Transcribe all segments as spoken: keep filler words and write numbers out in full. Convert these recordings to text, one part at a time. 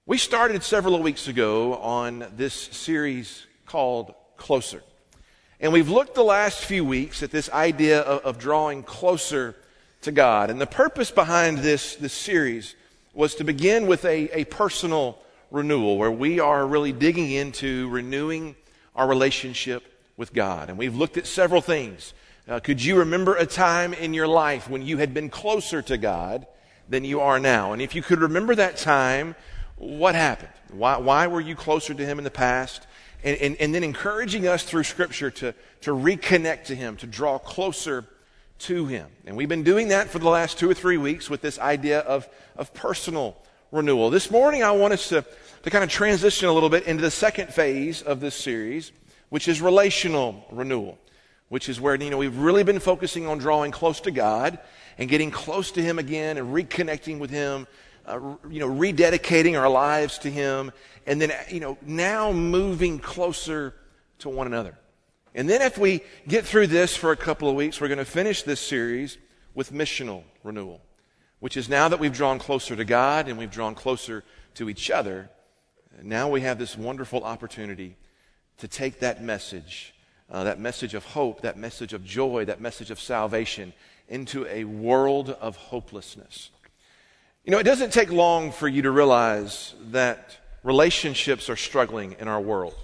We started several weeks ago on this series called Closer. And we've looked the last few weeks at this idea of, of drawing closer to God. And the purpose behind this, this series was to begin with a, a personal renewal where we are really digging into renewing our relationship with God. And we've looked at several things. Uh, could you remember a time in your life when you had been closer to God than you are now? And if you could remember that time, what happened? Why, why were you closer to Him in the past? And, and, and then encouraging us through Scripture to, to reconnect to Him, to draw closer to Him. And we've been doing that for the last two or three weeks with this idea of, of personal renewal. This morning I want us to, to kind of transition a little bit into the second phase of this series, which is relational renewal, which is where, you know, we've really been focusing on drawing close to God and getting close to Him again and reconnecting with Him. Uh, you know, rededicating our lives to Him, and then, you know, now moving closer to one another. And then if we get through this for a couple of weeks, we're going to finish this series with missional renewal, which is now that we've drawn closer to God and we've drawn closer to each other, now we have this wonderful opportunity to take that message, uh, that message of hope, that message of joy, that message of salvation into a world of hopelessness. You know, it doesn't take long for you to realize that relationships are struggling in our world.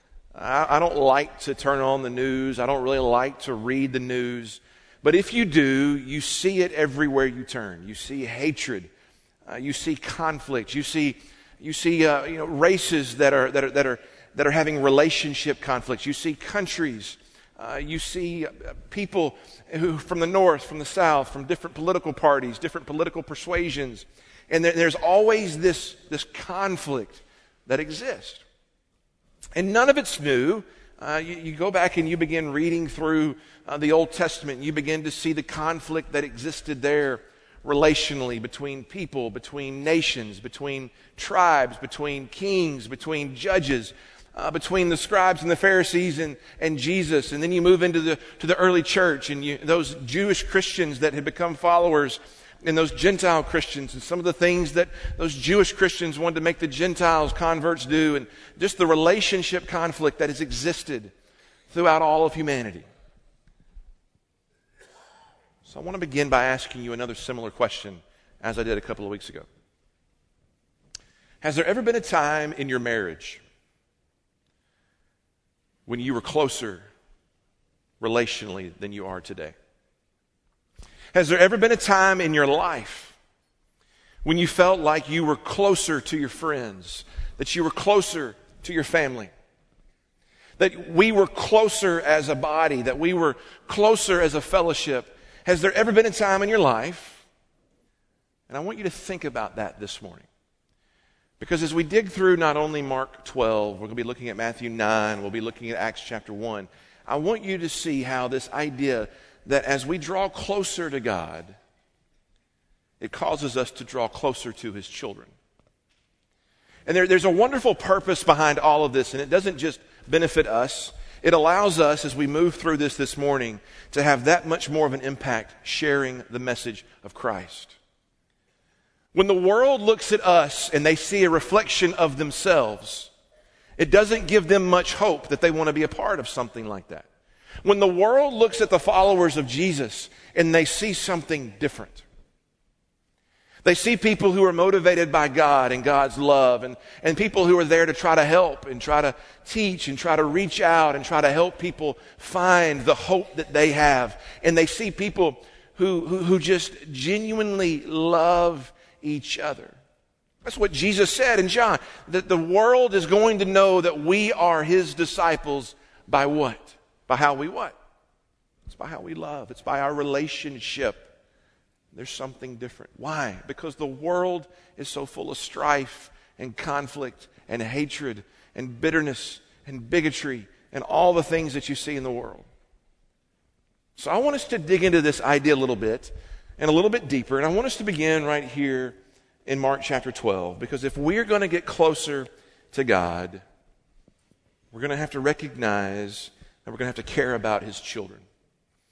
I, I don't like to turn on the news. I don't really like to read the news. But if you do, you see it everywhere you turn. You see hatred. Uh, you see conflict. You see, you see, uh, you know, races that are that are that are that are having relationship conflicts. You see countries. Uh, you see uh, people who from the north, from the south, from different political parties, different political persuasions. And there, there's always this, this conflict that exists. And none of it's new. Uh, you, you go back and you begin reading through uh, the Old Testament, and you begin to see the conflict that existed there relationally between people, between nations, between tribes, between kings, between judges. Uh, between the scribes and the Pharisees and, and Jesus. And then you move into the to the early church and you, those Jewish Christians that had become followers and those Gentile Christians and some of the things that those Jewish Christians wanted to make the Gentiles converts do, and just the relationship conflict that has existed throughout all of humanity. So I want to begin by asking you another similar question as I did a couple of weeks ago. Has there ever been a time in your marriage when you were closer relationally than you are today? Has there ever been a time in your life when you felt like you were closer to your friends, that you were closer to your family, that we were closer as a body, that we were closer as a fellowship? Has there ever been a time in your life? And I want you to think about that this morning. Because as we dig through not only Mark twelve, we're going to be looking at Matthew nine, we'll be looking at Acts chapter one. I want you to see how this idea that as we draw closer to God, it causes us to draw closer to His children. And there, there's a wonderful purpose behind all of this, and it doesn't just benefit us. It allows us, as we move through this this morning, to have that much more of an impact sharing the message of Christ. When the world looks at us and they see a reflection of themselves, it doesn't give them much hope that they want to be a part of something like that. When the world looks at the followers of Jesus and they see something different, they see people who are motivated by God and God's love, and, and people who are there to try to help and try to teach and try to reach out and try to help people find the hope that they have. And they see people who, who, who just genuinely love each other. That's what Jesus said in John, that the world is going to know that we are His disciples by what? By how we what? It's by how we love. It's by our relationship. There's something different. Why? Because the world is so full of strife and conflict and hatred and bitterness and bigotry and all the things that you see in the world. So I want us to dig into this idea a little bit and a little bit deeper. And I want us to begin right here in Mark chapter twelve, because if we're going to get closer to God, we're going to have to recognize that we're going to have to care about His children.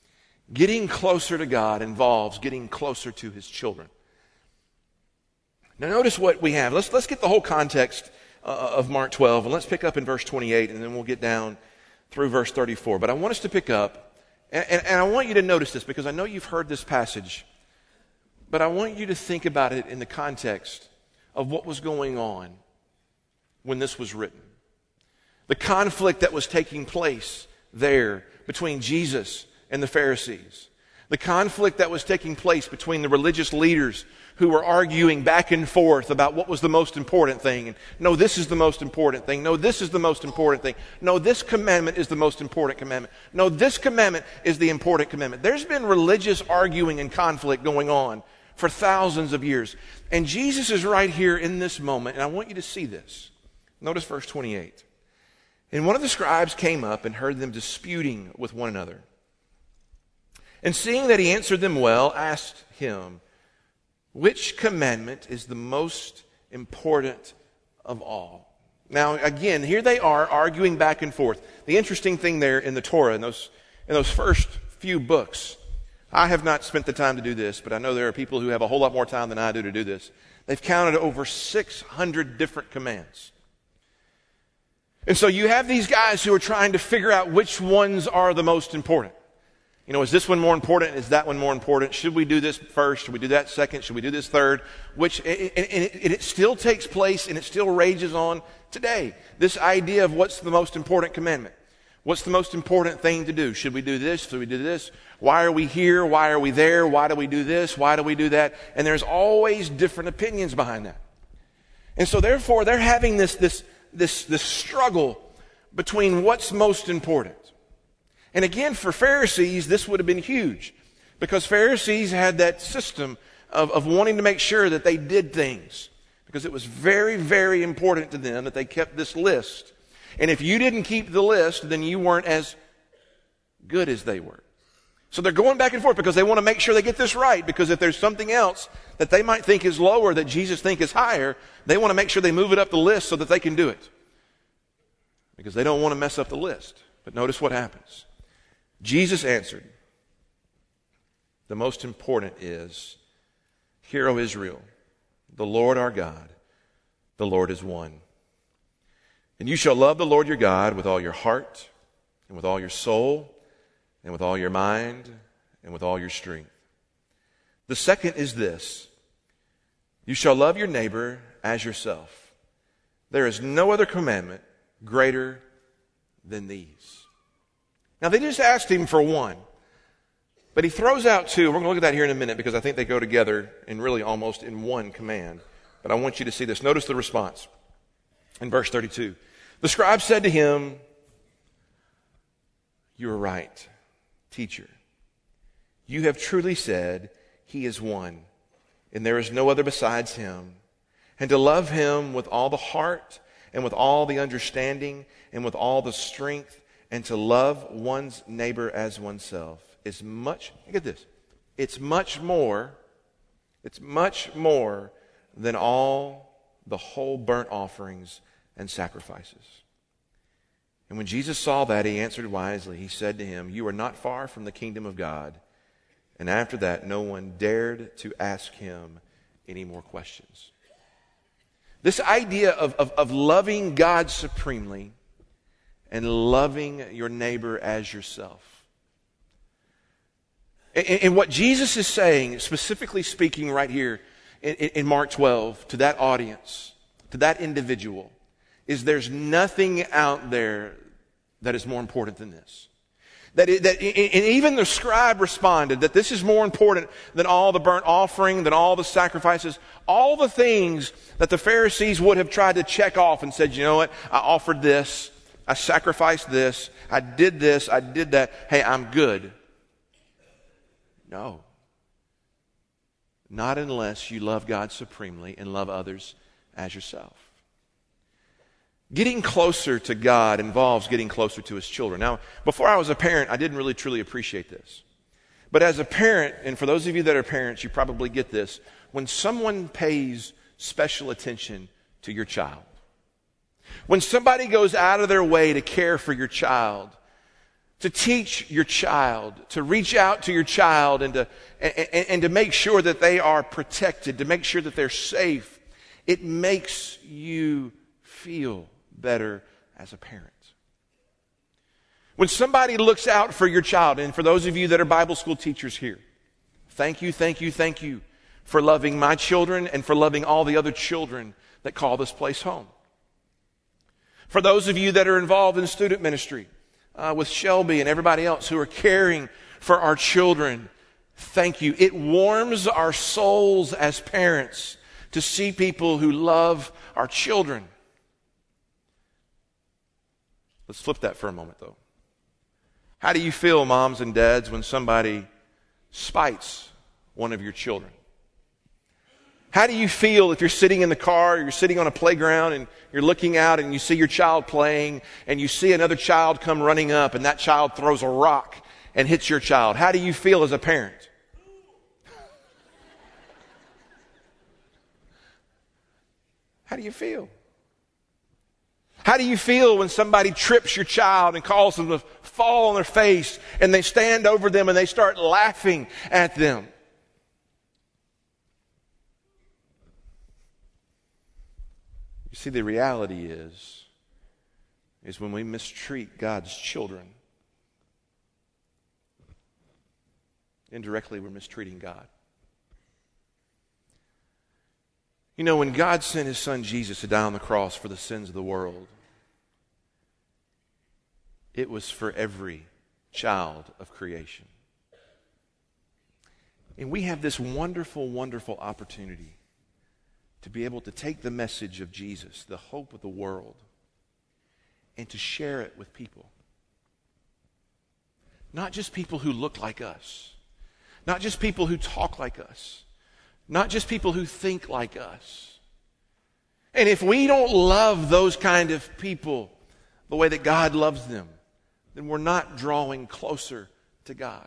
Getting closer to God involves getting closer to His children. Now notice what we have. Let's, let's get the whole context uh, of Mark twelve, and let's pick up in verse twenty-eight, and then we'll get down through verse thirty-four. But I want us to pick up, and, and, and I want you to notice this, because I know you've heard this passage, but I want you to think about it in the context of what was going on when this was written. The conflict that was taking place there between Jesus and the Pharisees. The conflict that was taking place between the religious leaders who were arguing back and forth about what was the most important thing. And no, this is the most important thing. No, this is the most important thing. No, this commandment is the most important commandment. No, this commandment is the important commandment. There's been religious arguing and conflict going on for thousands of years. And Jesus is right here in this moment, and I want you to see this. Notice verse twenty-eight. And one of the scribes came up and heard them disputing with one another. And seeing that he answered them well, asked him, which commandment is the most important of all? Now, again, here they are arguing back and forth. The interesting thing there in the Torah, in those, in those first few books, I have not spent the time to do this, but I know there are people who have a whole lot more time than I do to do this. They've counted over six hundred different commands. And so you have these guys who are trying to figure out which ones are the most important. You know, is this one more important? Is that one more important? Should we do this first? Should we do that second? Should we do this third? Which, and it, and it still takes place and it still rages on today. This idea of what's the most important commandment. What's the most important thing to do? Should we do this? Should we do this? Why are we here? Why are we there? Why do we do this? Why do we do that? And there's always different opinions behind that. And so therefore, they're having this, this, this, this struggle between what's most important. And again, for Pharisees, this would have been huge, because Pharisees had that system of, of wanting to make sure that they did things, because it was very, very important to them that they kept this list. And if you didn't keep the list, then you weren't as good as they were. So they're going back and forth because they want to make sure they get this right, because if there's something else that they might think is lower that Jesus think is higher, they want to make sure they move it up the list so that they can do it, because they don't want to mess up the list. But notice what happens. Jesus answered, the most important is, hear, O Israel, the Lord our God, the Lord is one. And you shall love the Lord your God with all your heart, and with all your soul, and with all your mind, and with all your strength. The second is this, you shall love your neighbor as yourself. There is no other commandment greater than these. Now, they just asked him for one, but he throws out two. We're going to look at that here in a minute, because I think they go together in really almost in one command. But I want you to see this. Notice the response in verse thirty-two. The scribe said to him, you are right, teacher. You have truly said, he is one, and there is no other besides him. And to love him with all the heart, and with all the understanding, and with all the strength, and to love one's neighbor as oneself is much, look at this, it's much more, it's much more than all the whole burnt offerings and sacrifices. And when Jesus saw that, he answered wisely. He said to him, you are not far from the kingdom of God. And after that, no one dared to ask him any more questions. This idea of, of, of loving God supremely and loving your neighbor as yourself. And, and what Jesus is saying, specifically speaking right here in, in Mark twelve, to that audience, to that individual, is there's nothing out there that is more important than this. That, it, that and even the scribe responded that this is more important than all the burnt offering, than all the sacrifices, all the things that the Pharisees would have tried to check off and said, you know what, I offered this, I sacrificed this, I did this, I did that, hey, I'm good. No. Not unless you love God supremely and love others as yourself. Getting closer to God involves getting closer to His children. Now, before I was a parent, I didn't really truly appreciate this. But as a parent, and for those of you that are parents, you probably get this, when someone pays special attention to your child, when somebody goes out of their way to care for your child, to teach your child, to reach out to your child and to, and, and, and to make sure that they are protected, to make sure that they're safe, It makes you feel better as a parent. When somebody looks out for your child, and for those of you that are Bible school teachers here, thank you, thank you, thank you for loving my children and for loving all the other children that call this place home. For those of you that are involved in student ministry uh, with Shelby and everybody else who are caring for our children, thank you. It warms our souls as parents to see people who love our children. Let's flip that for a moment, though. How do you feel, moms and dads, when somebody spites one of your children? How do you feel if you're sitting in the car, or you're sitting on a playground, and you're looking out and you see your child playing, and you see another child come running up, and that child throws a rock and hits your child? How do you feel as a parent? How do you feel? How do you feel when somebody trips your child and causes them to fall on their face, and they stand over them and they start laughing at them? You see, the reality is, is when we mistreat God's children, indirectly we're mistreating God. You know, when God sent His Son Jesus to die on the cross for the sins of the world, it was for every child of creation. And we have this wonderful, wonderful opportunity to be able to take the message of Jesus, the hope of the world, and to share it with people. Not just people who look like us. Not just people who talk like us. Not just people who think like us. And if we don't love those kind of people the way that God loves them, then we're not drawing closer to God.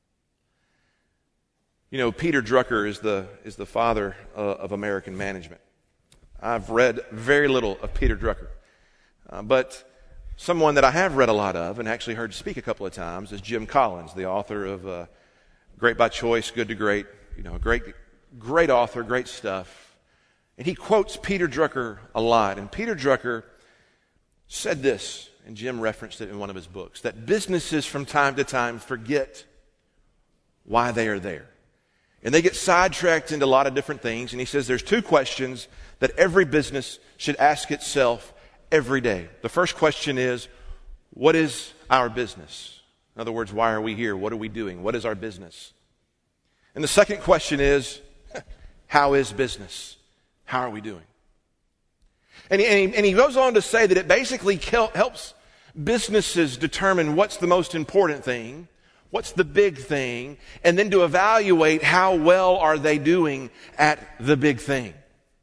You know, Peter Drucker is the, is the father uh, of American management. I've read very little of Peter Drucker. Uh, but someone that I have read a lot of and actually heard speak a couple of times is Jim Collins, the author of uh, Great by Choice, Good to Great. You know, great, great author, great stuff. And he quotes Peter Drucker a lot. And Peter Drucker said this, and Jim referenced it in one of his books, that businesses from time to time forget why they are there. And they get sidetracked into a lot of different things. And he says there's two questions that every business should ask itself every day. The first question is, what is our business? In other words, why are we here? What are we doing? What is our business? And the second question is, how is business? How are we doing? And he, and he, and he goes on to say that it basically helps businesses determine what's the most important thing, what's the big thing, and then to evaluate how well are they doing at the big thing.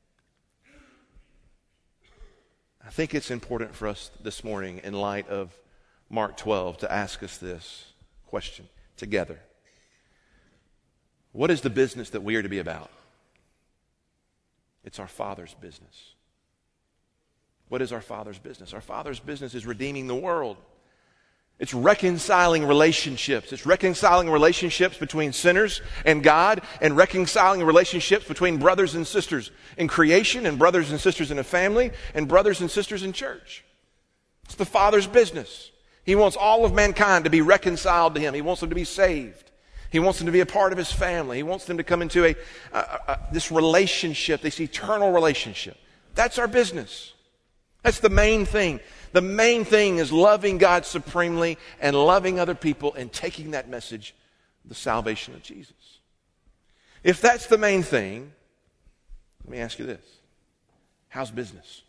I think it's important for us this morning, in light of Mark twelve, to ask us this question together. What is the business that we are to be about? It's our Father's business. What is our Father's business? Our Father's business is redeeming the world. It's reconciling relationships. It's reconciling relationships between sinners and God, and reconciling relationships between brothers and sisters in creation, and brothers and sisters in a family, and brothers and sisters in church. It's the Father's business. He wants all of mankind to be reconciled to Him. He wants them to be saved. He wants them to be a part of His family. He wants them to come into a, a, a this relationship, this eternal relationship. That's our business. That's the main thing. The main thing is loving God supremely and loving other people and taking that message, the salvation of Jesus. If that's the main thing, let me ask you this. How's business?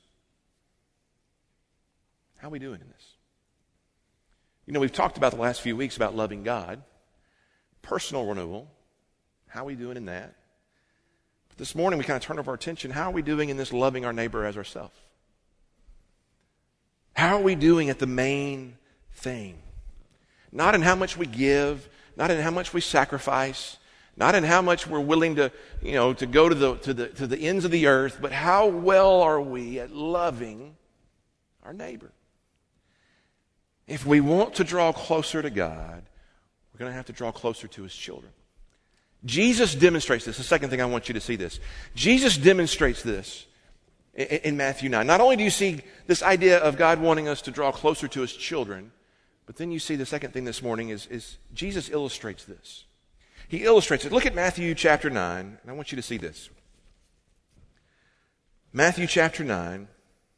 How are we doing in this? You know, we've talked about the last few weeks about loving God, personal renewal. How are we doing in that? But this morning we kind of turn over our attention. How are we doing in this loving our neighbor as ourselves? How are we doing at the main thing? Not in how much we give, not in how much we sacrifice, not in how much we're willing to, you know, to go to the to the to the ends of the earth, but how well are we at loving our neighbor? If we want to draw closer to God, we're going to have to draw closer to His children. Jesus demonstrates this. The second thing I want you to see this. Jesus demonstrates this in, in Matthew nine. Not only do you see this idea of God wanting us to draw closer to his children, but then you see the second thing this morning is, is Jesus illustrates this. He illustrates it. Look at Matthew chapter nine, and I want you to see this. Matthew chapter nine,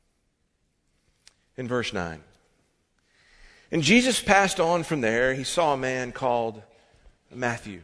in verse nine. And Jesus passed on from there. He saw a man called Matthew.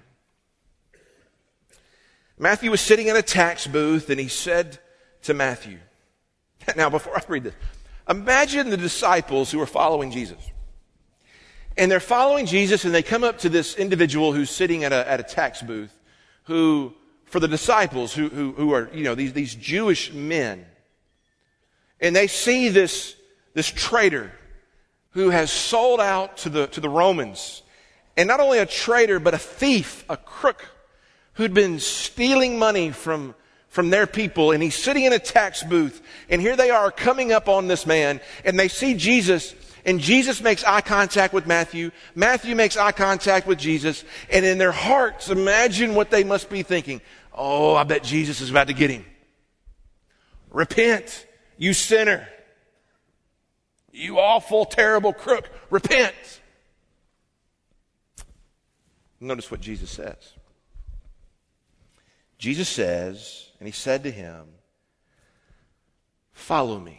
Matthew was sitting in a tax booth, and he said to Matthew. Now, before I read this, imagine the disciples who are following Jesus. And they're following Jesus, and they come up to this individual who's sitting at a, at a tax booth, who, for the disciples, who, who, who are, you know, these, these Jewish men. And they see this, this traitor who has sold out to the, to the Romans. And not only a traitor, but a thief, a crook, who'd been stealing money from, from their people. And he's sitting in a tax booth. And here they are coming up on this man. And they see Jesus. And Jesus makes eye contact with Matthew. Matthew makes eye contact with Jesus. And in their hearts, imagine what they must be thinking. Oh, I bet Jesus is about to get him. Repent, you sinner. You awful, terrible crook. Repent. Notice what Jesus says. Jesus says, and he said to him, follow me.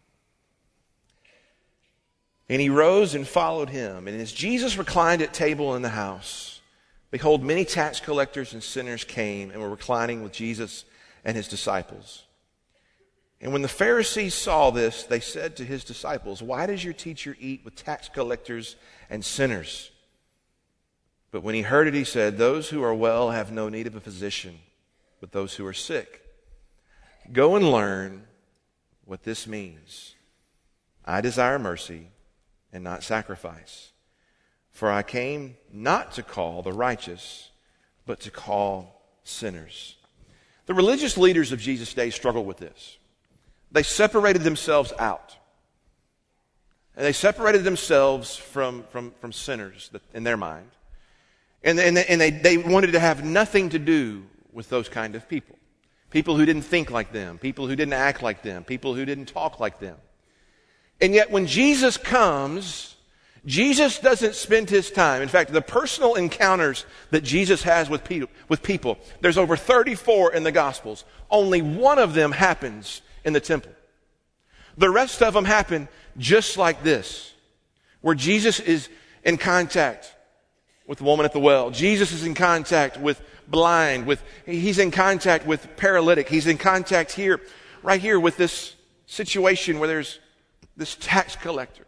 And he rose and followed him. And as Jesus reclined at table in the house, behold, many tax collectors and sinners came and were reclining with Jesus and his disciples. And when the Pharisees saw this, they said to his disciples, why does your teacher eat with tax collectors and sinners? But when he heard it, he said, those who are well have no need of a physician, but those who are sick. Go and learn what this means. I desire mercy and not sacrifice. For I came not to call the righteous, but to call sinners. The religious leaders of Jesus' day struggled with this. They separated themselves out. And they separated themselves from, from, from sinners in their mind. And, and, and they, they wanted to have nothing to do with those kind of people. People who didn't think like them. People who didn't act like them. People who didn't talk like them. And yet when Jesus comes, Jesus doesn't spend his time. In fact, the personal encounters that Jesus has with people, with people, there's over thirty-four in the Gospels. Only one of them happens in the temple. The rest of them happen just like this, where Jesus is in contact with the woman at the well. Jesus is in contact with blind, with he's in contact with paralytic. He's in contact here, right here with this situation where there's this tax collector.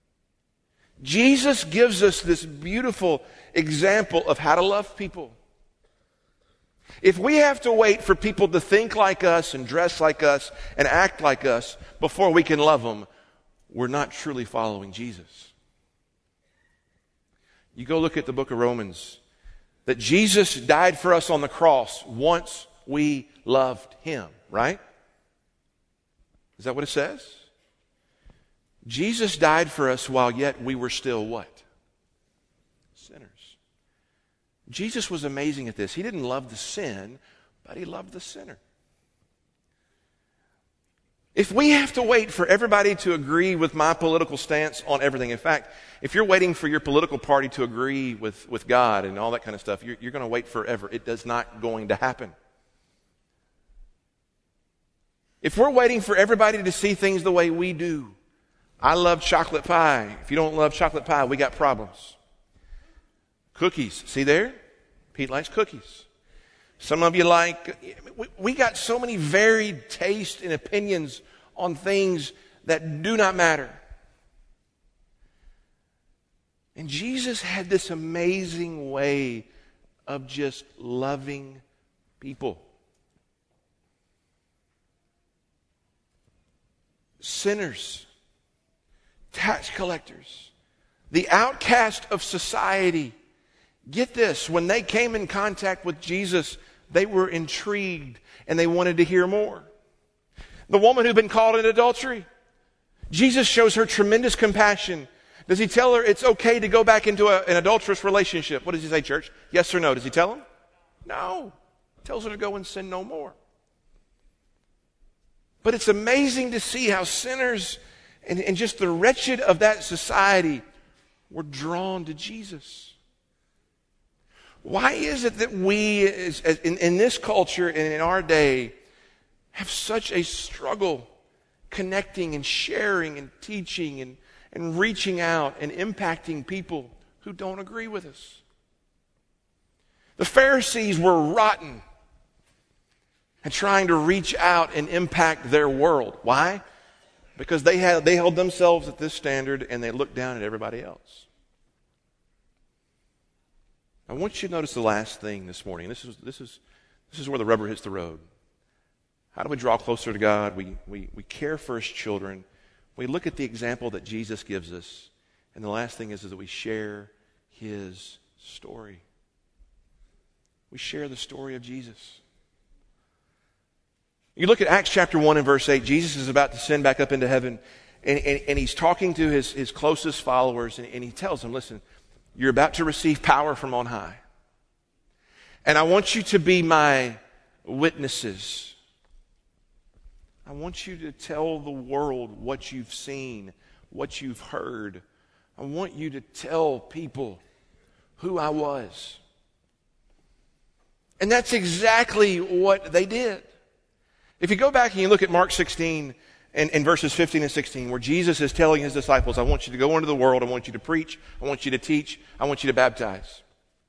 Jesus gives us this beautiful example of how to love people. If we have to wait for people to think like us and dress like us and act like us before we can love them, we're not truly following Jesus. You go look at the book of Romans, that Jesus died for us on the cross once we loved him, right? Is that what it says? Jesus died for us while yet we were still what? Sinners. Jesus was amazing at this. He didn't love the sin, but he loved the sinner. If we have to wait for everybody to agree with my political stance on everything, in fact, if you're waiting for your political party to agree with, with God and all that kind of stuff, you're, you're going to wait forever. It does not going to happen. If we're waiting for everybody to see things the way we do, I love chocolate pie. If you don't love chocolate pie, we got problems. Cookies, see there? Pete likes cookies. Some of you like, we, we got so many varied tastes and opinions on things that do not matter. And Jesus had this amazing way of just loving people. Sinners, tax collectors, the outcast of society. Get this, when they came in contact with Jesus, they were intrigued and they wanted to hear more. The woman who'd been caught in adultery, Jesus shows her tremendous compassion. Does he tell her it's okay to go back into a, an adulterous relationship? What does he say, church? Yes or no? Does he tell him? No. He tells her to go and sin no more. But it's amazing to see how sinners and, and just the wretched of that society were drawn to Jesus. Why is it that we, as, as in, in this culture and in our day, have such a struggle connecting and sharing and teaching and, and reaching out and impacting people who don't agree with us? The Pharisees were rotten at trying to reach out and impact their world. Why? Because they had they held themselves at this standard and they looked down at everybody else. I want you to notice the last thing this morning. This is this is this is where the rubber hits the road. How do we draw closer to God? We we we care for His children. We look at the example that Jesus gives us. And the last thing is, is that we share His story. We share the story of Jesus. You look at Acts chapter one and verse eight. Jesus is about to ascend back up into heaven. And, and, and He's talking to his, his closest followers. And, and He tells them, listen, you're about to receive power from on high. And I want you to be my witnesses. I want you to tell the world what you've seen, what you've heard. I want you to tell people who I was. And that's exactly what they did. If you go back and you look at Mark sixteen and, and verses fifteen and sixteen, where Jesus is telling His disciples, I want you to go into the world, I want you to preach, I want you to teach, I want you to baptize.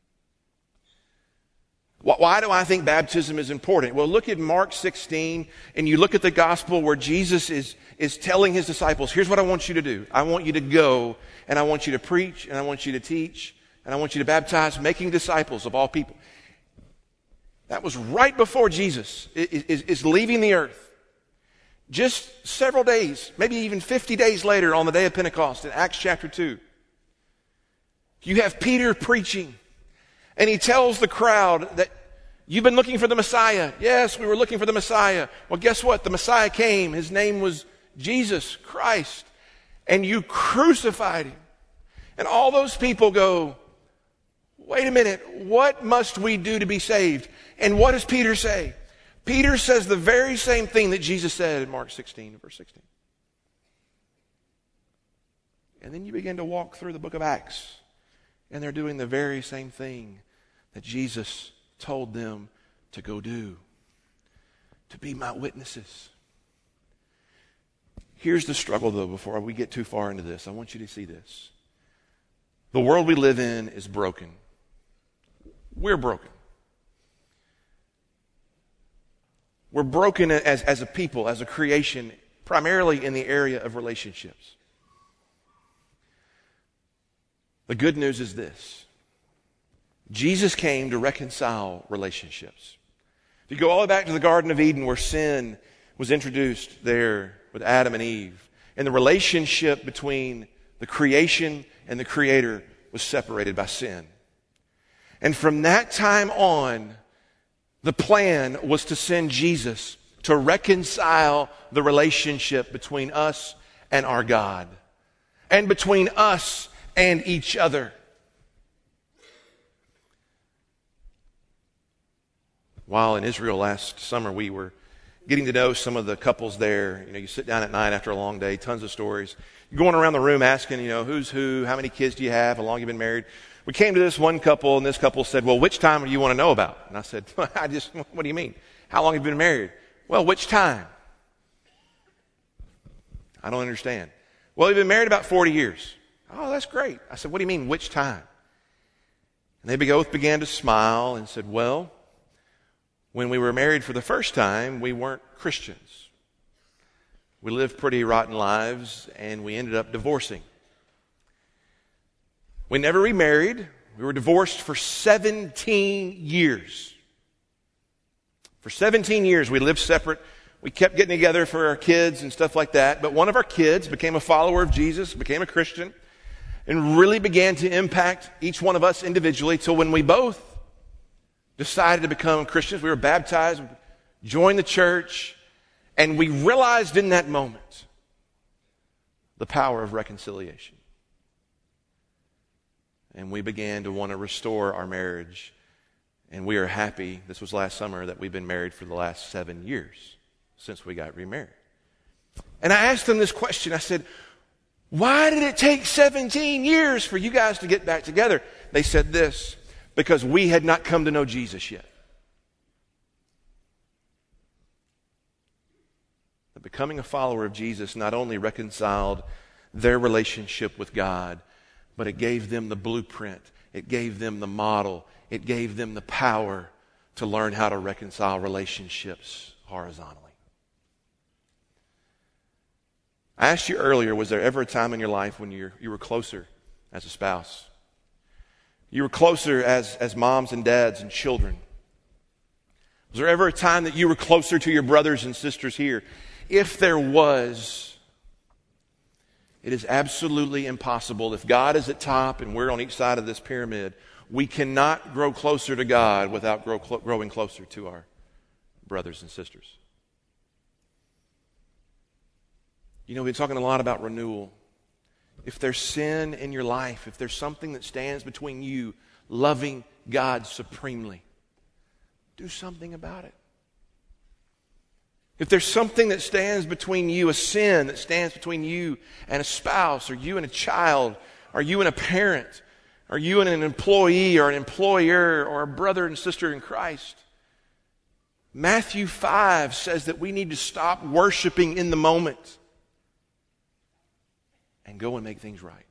Why do I think baptism is important? Well, look at Mark sixteen, and you look at the gospel where Jesus is, is telling His disciples, here's what I want you to do. I want you to go, and I want you to preach, and I want you to teach, and I want you to baptize, making disciples of all people. That was right before Jesus is, is, is leaving the earth. Just several days, maybe even fifty days later on the day of Pentecost in Acts chapter two. You have Peter preaching, and he tells the crowd that you've been looking for the Messiah. Yes, we were looking for the Messiah. Well, guess what? The Messiah came. His name was Jesus Christ. And you crucified Him. And all those people go, wait a minute, what must we do to be saved? And what does Peter say? Peter says the very same thing that Jesus said in Mark sixteen, verse sixteen. And then you begin to walk through the book of Acts, and they're doing the very same thing that Jesus told them to go do, to be my witnesses. Here's the struggle, though, before we get too far into this. I want you to see this. The world we live in is broken. We're broken. We're broken as, as a people, as a creation, primarily in the area of relationships. The good news is this. Jesus came to reconcile relationships. If you go all the way back to the Garden of Eden where sin was introduced there with Adam and Eve, and the relationship between the creation and the Creator was separated by sin. And from that time on, the plan was to send Jesus to reconcile the relationship between us and our God, and between us and each other. While in Israel last summer, we were getting to know some of the couples there. You know, you sit down at night after a long day, tons of stories. You're going around the room asking, you know, who's who, how many kids do you have, how long you been married. We came to this one couple, and this couple said, well, which time do you want to know about? And I said, I just, what do you mean? How long have you been married? Well, which time? I don't understand. Well, we've been married about forty years. Oh, that's great. I said, what do you mean, which time? And they both began to smile and said, well, when we were married for the first time, we weren't Christians. We lived pretty rotten lives, and we ended up divorcing. We never remarried. We were divorced for seventeen years. For seventeen years, we lived separate. We kept getting together for our kids and stuff like that. But one of our kids became a follower of Jesus, became a Christian, and really began to impact each one of us individually till when we both decided to become Christians. We were baptized, joined the church, and we realized in that moment the power of reconciliation. And we began to want to restore our marriage. And we are happy, this was last summer, that we've been married for the last seven years since we got remarried. And I asked them this question. I said, why did it take seventeen years for you guys to get back together? They said this, because we had not come to know Jesus yet. But becoming a follower of Jesus not only reconciled their relationship with God, but it gave them the blueprint. It gave them the model. It gave them the power to learn how to reconcile relationships horizontally. I asked you earlier, was there ever a time in your life when you you were closer as a spouse? You were closer as, as moms and dads and children. Was there ever a time that you were closer to your brothers and sisters here? If there was, it is absolutely impossible. If God is at top and we're on each side of this pyramid, we cannot grow closer to God without grow, clo- growing closer to our brothers and sisters. You know, we've been talking a lot about renewal. If there's sin in your life, if there's something that stands between you loving God supremely, do something about it. If there's something that stands between you, a sin that stands between you and a spouse, or you and a child, or you and a parent, or you and an employee or an employer or a brother and sister in Christ, Matthew five says that we need to stop worshiping in the moment and go and make things right.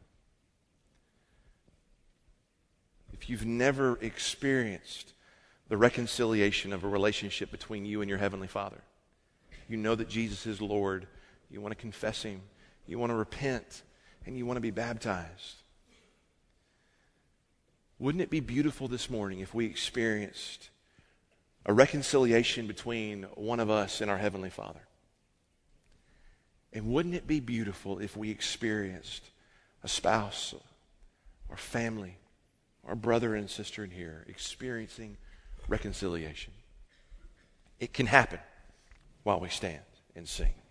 If you've never experienced the reconciliation of a relationship between you and your Heavenly Father, you know that Jesus is Lord, you want to confess Him, you want to repent, and you want to be baptized. Wouldn't it be beautiful this morning if we experienced a reconciliation between one of us and our Heavenly Father? And wouldn't it be beautiful if we experienced a spouse or family or brother and sister in here experiencing reconciliation? It can happen while we stand and sing.